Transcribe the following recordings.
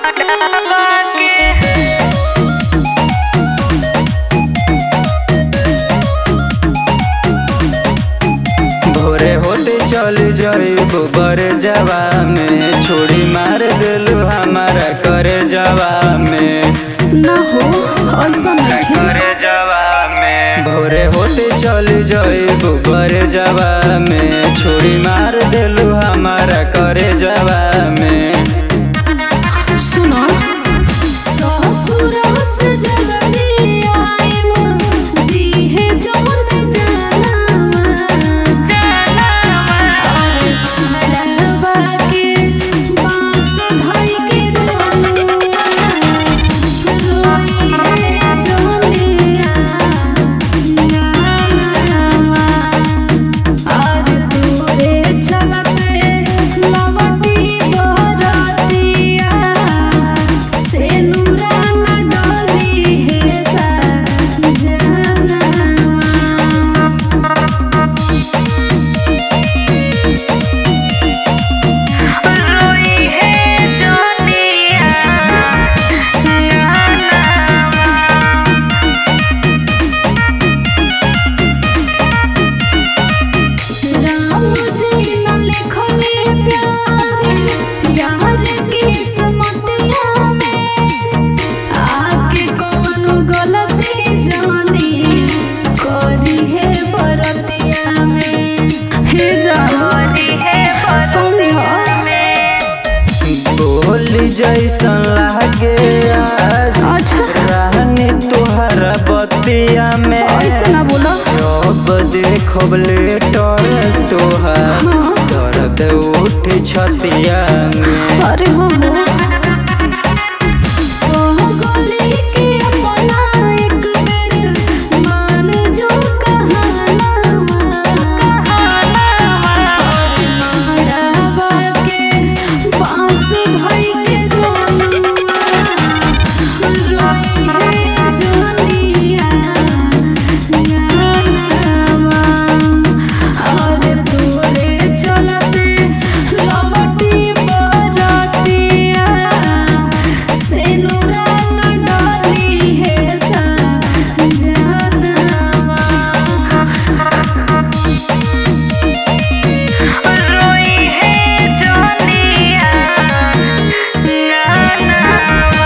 भोरे होते चल जाइबो बरे जवा में, छोड़ी मार दिलू हमारा करे जवा में। ना हो ऐसा नहीं करे जवा में भोरे होते चल जाइबो बरे जवा में, छोड़ी मार दिलू हमारा करे जवा में। सुनो ससुर से जल्दी आइम दीहे जौन जानवा के बांस धई के जनुआ रोई रे जोनिया नानवा। आज तोरे चलते लवटी बरतिया से नूरा न डोली है सा जानवा। रोई है जोनिया राम जी न लिखले प्यार यार किस्मतिया में, आके कौन गलती जानी करी है बरतिया में। हे जानी है बरतिया में बोली जैसन लागे आज अच्छा रानी तुहरा बतिया में। ऐसे ना बोलो जब देखब लेटर तोहार दर्द उठ छतिया में। अरे हो गली के अपना एक बेर मान जो कहानावा के बांस धई के जनुआ रोई रे जोनिया नानवा। और तोरे चलते लवटी बरतिया से नूरा न डोली है सा जानवा। रोई है जोनिया नानवा।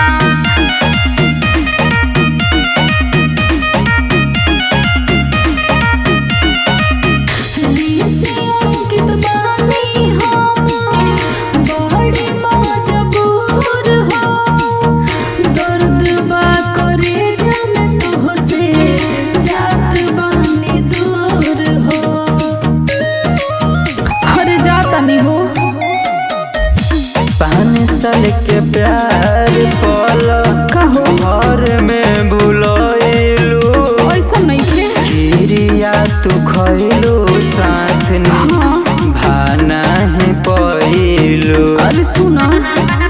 दिसे अंकित बानी हम बड़ी मजबूर हो, दर्द बा करे जम तोहसे जात बानी दूर हो। हर जाता नहीं हो 5 साल के प्यार पल कहो घर में भूलैलू, ऐसा नहीं थे गिरिया तू खैलू साथ हाँ भाना ही पैलू। अरे सुना